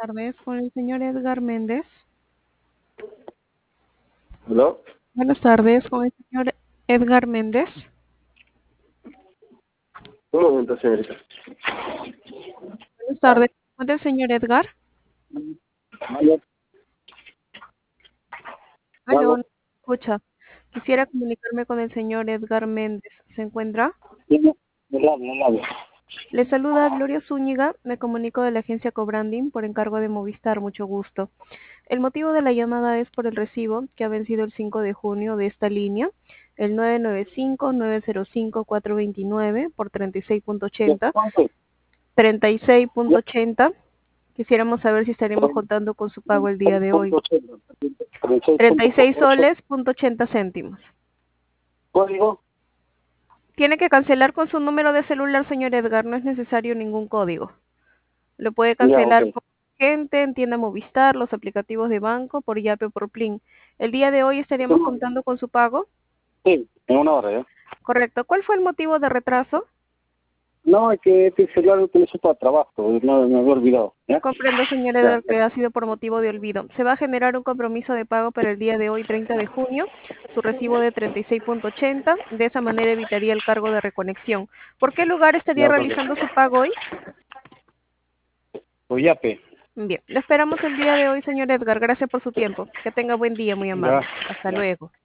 tardes, con el señor Edgar Méndez. ¿Aló? Buenas tardes, con el señor Edgar Méndez. Un momento, señorita. Buenas tardes, con el señor Edgar. ¿Aló? Aló, ¿Aló? ¿no me escucha? Quisiera comunicarme con el señor Edgar Méndez. ¿Se encuentra? Sí, no, no hablo. Le saluda Gloria Zúñiga, me comunico de la agencia Cobranding por encargo de Movistar, mucho gusto. El motivo de la llamada es por el recibo que ha vencido el 5 de junio de esta línea, el 995-905-429 por Ya, 36.80. ¿cuánto? Ya, 36.80. Quisiéramos saber si estaríamos contando con su pago el día de hoy. 36.80. 36 36.80. soles, punto 80 céntimos. ¿Código? Tiene que cancelar con su número de celular, señor Edgar, no es necesario ningún código. Lo puede Ya, ok. cancelar por gente, en tienda Movistar, los aplicativos de banco, por Yape o por Plin. El día de hoy estaríamos contando con su pago. Sí, en una hora, ¿ya? Correcto. ¿Cuál fue el motivo de retraso? No, es que este celular lo utilizo para trabajo, no, me había olvidado, ¿ya? Comprendo, señor Ya, Edgar, ya. que ha sido por motivo de olvido. Se va a generar un compromiso de pago para el día de hoy, 30 de junio, su recibo de 36.80. De esa manera evitaría el cargo de reconexión. ¿Por qué lugar estaría Ya, ok. realizando su pago hoy? Oyape. Bien, le esperamos el día de hoy, señor Edgar. Gracias por su tiempo. Que tenga buen día, muy Ya, amable. Hasta ya. luego.